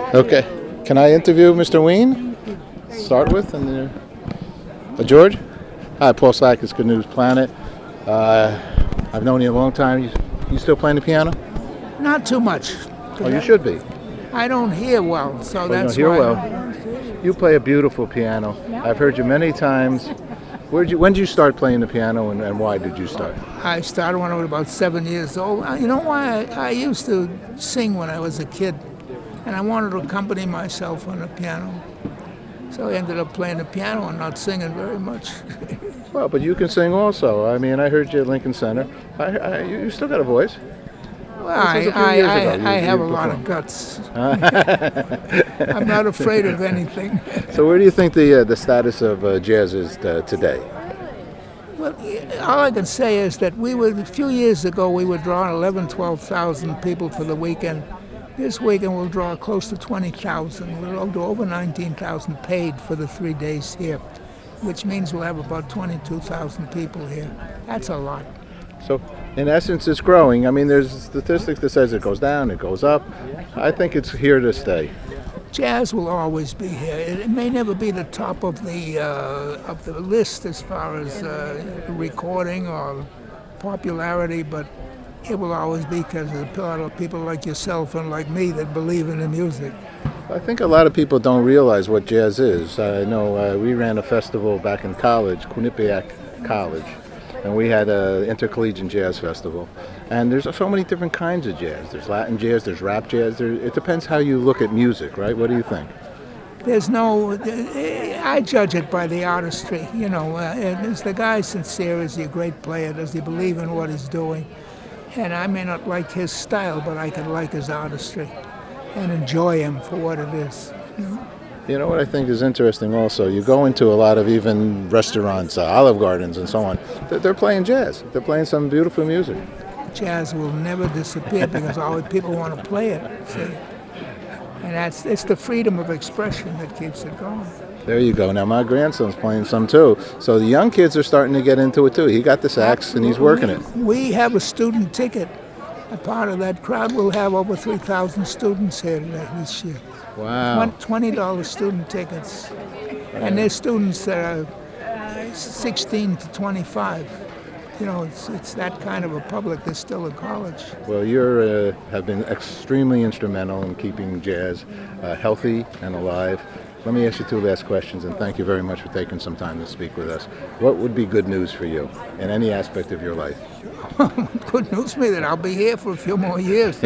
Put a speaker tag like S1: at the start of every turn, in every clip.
S1: Okay. Can I interview Mr. Ween? Start with George. Hi, Paul Sackis, Good News Planet. I've known you a long time. You still playing the piano?
S2: Not too much.
S1: Oh, you should be.
S2: I don't hear well, so
S1: You
S2: that's
S1: don't hear
S2: why.
S1: well. You play a beautiful piano. I've heard you many times. When did you start playing the piano, and why did you start?
S2: I started when I was about 7 years old. You know why? I used to sing when I was a kid, and I wanted to accompany myself on the piano. So I ended up playing the piano and not singing very much.
S1: Well, but you can sing also. I mean, I heard you at Lincoln Center. You still got a voice.
S2: Well, I have a lot of guts. I'm not afraid of anything.
S1: So where do you think the status of jazz is today?
S2: Well, all I can say is that a few years ago, we were drawing 11, 12,000 people for the weekend. This weekend we'll draw close to 20,000. We'll do over 19,000 paid for the 3 days here, which means we'll have about 22,000 people here. That's a lot.
S1: So, in essence, it's growing. I mean, there's statistics that says it goes down, it goes up. I think it's here to stay.
S2: Jazz will always be here. It may never be the top of the list as far as recording or popularity, but it will always be because of a lot of people like yourself and like me that believe in the music.
S1: I think a lot of people don't realize what jazz is. I know we ran a festival back in college, Quinnipiac College, and we had an intercollegiate jazz festival. And there's so many different kinds of jazz. There's Latin jazz, there's rap jazz. It depends how you look at music, right? What do you think?
S2: I judge it by the artistry. You know, is the guy sincere? Is he a great player? Does he believe in what he's doing? And I may not like his style, but I can like his artistry and enjoy him for what it is.
S1: You know what I think is interesting also? You go into a lot of even restaurants, Olive Gardens and so on. They're playing jazz. They're playing some beautiful music.
S2: Jazz will never disappear because always people want to play it, see? And it's the freedom of expression that keeps it going.
S1: There you go. Now my grandson's playing some too. So the young kids are starting to get into it too. He got the sax and he's working it.
S2: We have a student ticket. A part of that crowd will have over 3,000 students here this year.
S1: Wow.
S2: $20 student tickets. And they're students that are 16 to 25. You know, it's that kind of a public that's still at college.
S1: Well, you have been extremely instrumental in keeping jazz healthy and alive. Let me ask you two last questions, and thank you very much for taking some time to speak with us. What would be good news for you in any aspect of your life?
S2: Good news for me that I'll be here for a few more years.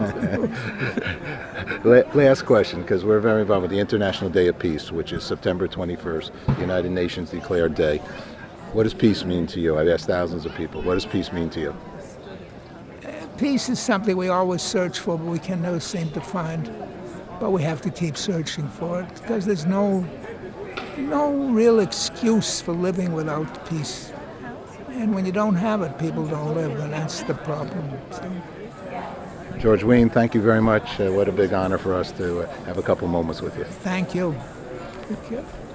S1: Last question, because we're very involved with the International Day of Peace, which is September 21st, the United Nations declared day. What does peace mean to you? I've asked thousands of people. What does peace mean to you?
S2: Peace is something we always search for, but we can never seem to find. But we have to keep searching for it because there's no real excuse for living without peace. And when you don't have it, people don't live, and that's the problem.
S1: George Ween, thank you very much. What a big honor for us to have a couple moments with you.
S2: Thank you. Thank you.